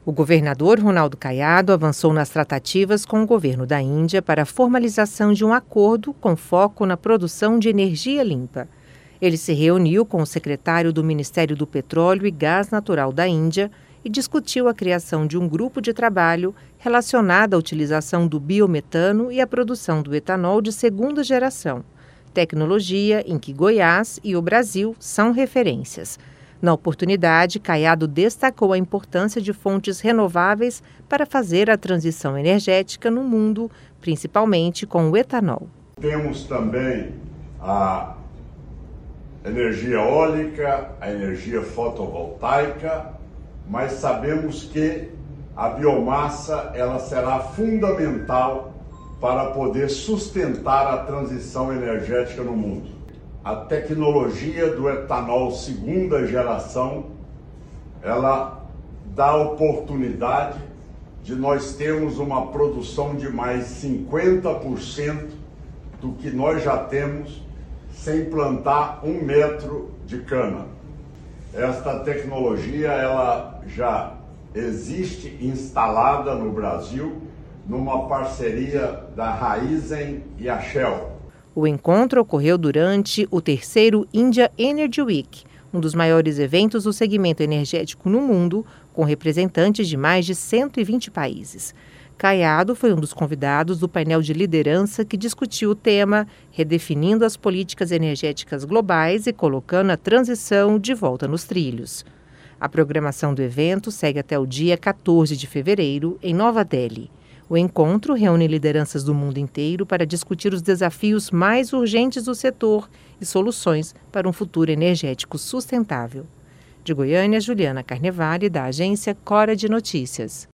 O governador Ronaldo Caiado avançou nas tratativas com o governo da Índia para a formalização de um acordo com foco na produção de energia limpa. Ele se reuniu com o secretário do Ministério do Petróleo e Gás Natural da Índia e discutiu a criação de um grupo de trabalho relacionado à utilização do biometano e à produção do etanol de segunda geração, tecnologia em que Goiás e o Brasil são referências. Na oportunidade, Caiado destacou a importância de fontes renováveis para fazer a transição energética no mundo, principalmente com o etanol. Temos também a energia eólica, a energia fotovoltaica, mas sabemos que a biomassa ela será fundamental para poder sustentar a transição energética no mundo. A tecnologia do etanol segunda geração, ela dá oportunidade de nós termos uma produção de mais 50% do que nós já temos sem plantar 1 metro de cana. Esta tecnologia ela já existe instalada no Brasil numa parceria da Raizen e a Shell. O encontro ocorreu durante o 3º India Energy Week, um dos maiores eventos do segmento energético no mundo, com representantes de mais de 120 países. Caiado foi um dos convidados do painel de liderança que discutiu o tema Redefinindo as Políticas Energéticas Globais e colocando a transição de volta nos trilhos. A programação do evento segue até o dia 14 de fevereiro, em Nova Delhi. O encontro reúne lideranças do mundo inteiro para discutir os desafios mais urgentes do setor e soluções para um futuro energético sustentável. De Goiânia, Juliana Carnevale, da agência Cora de Notícias.